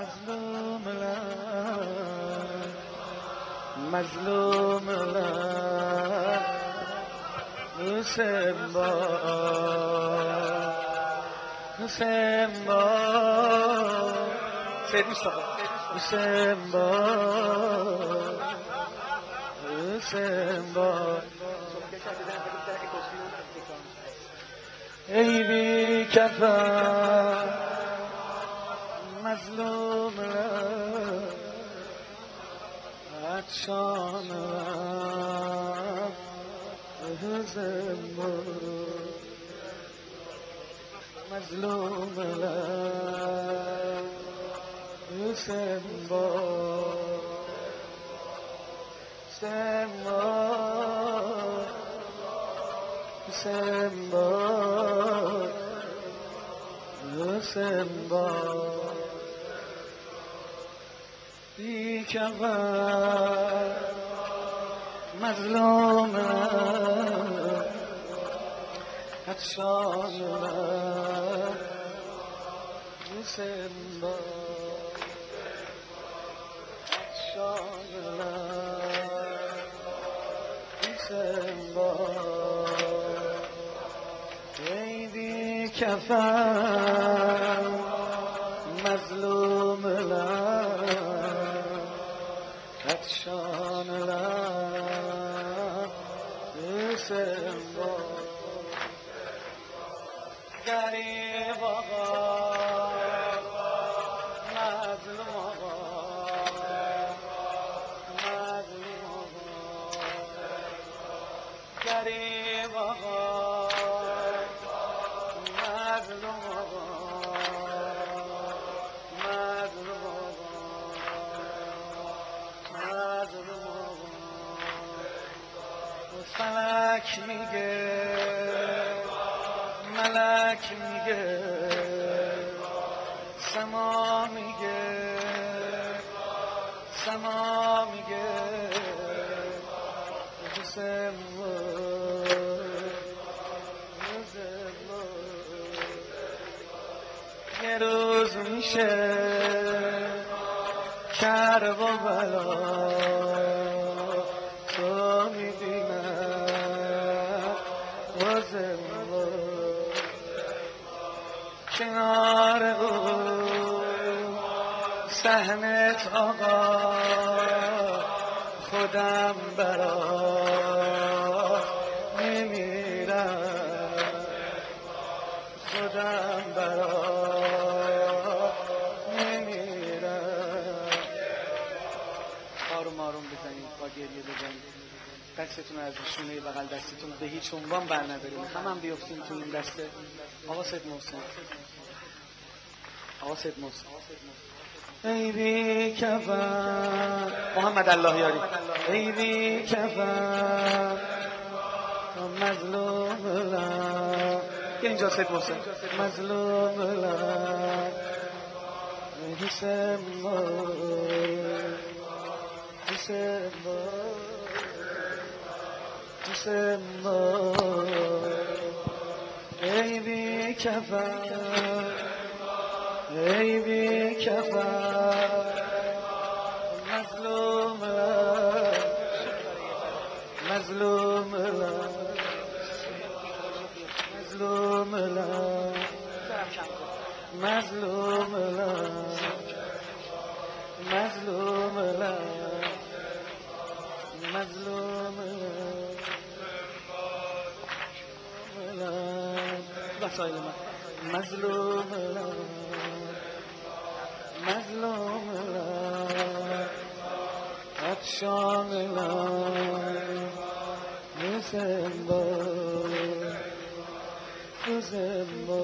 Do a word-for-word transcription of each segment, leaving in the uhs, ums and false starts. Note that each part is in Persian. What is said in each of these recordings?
مظلوم لن مظلوم لن حسین با حسین با سید مصطفی حسین با حسین با ای بی کفن مظلوم عطشان حسین با مظلوم حسین با حسین با حسین با حسین با بی کفن مظلوم عطشان حسین با عطشان حسین با ای بی کفن مظلوم عطشان حسین با غریب آقا مظلوم آقا مظلوم آقا غریب آقا مظلوم آقا مظلوم آقا مظلوم آقا فلک میگه ملک میگه سما میگه سما میگه حسین یه روز میشه کرب و بلا تو میبینم حسین کنار او صحنت آقا خودم برات میمیرم خودم برات میمیرم آروم آروم بزنید با گریه بزنید دستتون از شونه بغل دستتون به هیچ عنوان بر نداریم هم هم بیفتیم تو این دسته آقا سید محسن آقا سید محسن ای بی کفن محمد الله یاری ای بی کفن مظلوم لن اینجا سید محسن مظلوم لن حسین با حسین با حسین با ای بی کفن ای بی کفن مظلوم مظلوم مظلوم مظلوم مظلوم مظلوم وسایل من مظلوم مظلوم عطشان حسین با حسین با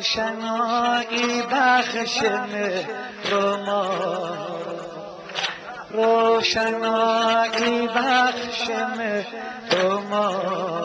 روشنایی بخش مهر ما، روشنایی بخش مهر ما،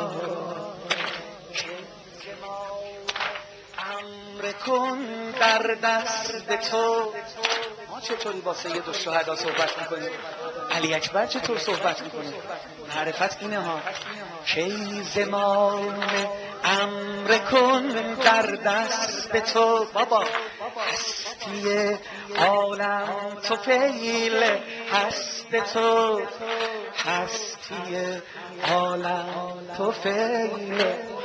امر کن در دست تو. ما چطوری با سید الشهدا صحبت میکنیم؟ علی اکبر چطور صحبت میکنه؟ معرفت اینه ها. کی زمان امر کن در دست تو بابا، هستی عالم تو فیل هست تو، هستی عالم تو فیل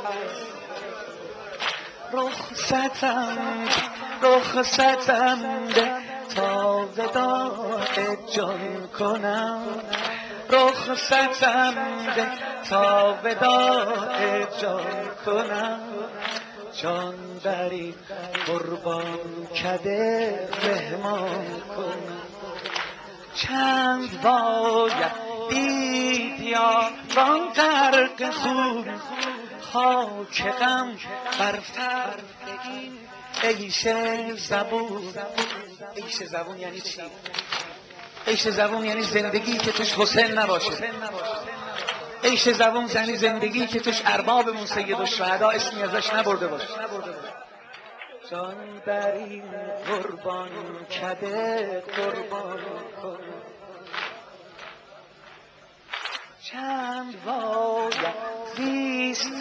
رخصتم رخصتم ده تا وداع جان کنم، رخصتم ده تا وداع جان کنم، جان بری قربان کده مهمان کنم. چند باید دید یاران غرق خون، خاک غم بر فرق این عیش زبون. عیش زبون یعنی چی؟ عیش زبون یعنی زندگی که توش حسین نباشه. عیش زبون یعنی زندگی که توش اربابمون سید الشهدا اسمی ازش نبرده باشه. جان بری قربان کده قربان کن، چند باید زیست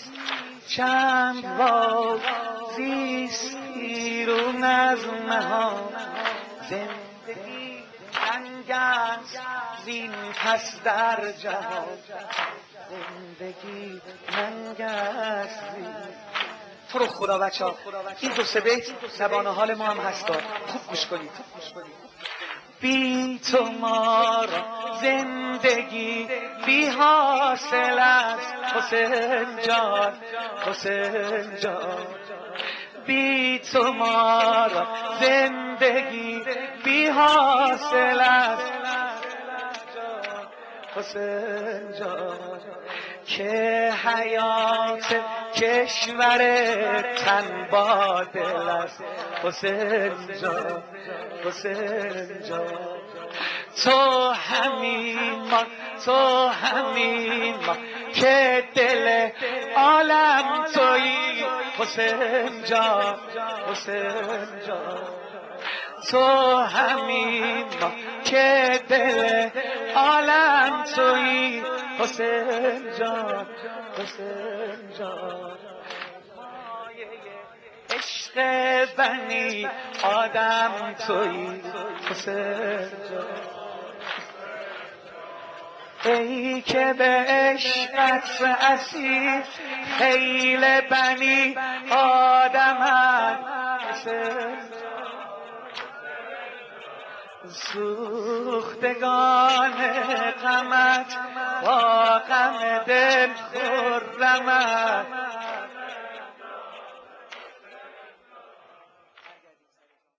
چند باید زیست بیرون از نهان، زندگی رنگ است زین پس در جهان، زندگی رنگ است زین. تو رو خدا بچه ها این دو سه بیت زبان حال ما هم هستا، خوب گوش کنید. بی تو ما را زندگی بی حاصل است حسین جان، حسین جان. بی تو ما را زندگی بی حاصل است حسین جان، که حیات کشور تن با دل است حسین جان، حسین جان. تو همین ما تو همین ما که دل عالم تویی حسین جان، حسین جان. تو همین ما که دل عالم تویی حسین جان، حسین جان. عشق بنی آدم تویی حسین جان، ای که به عشقت اسیر خیل بنی آدمم حسین. سوختگان غمت با غم دل خرمت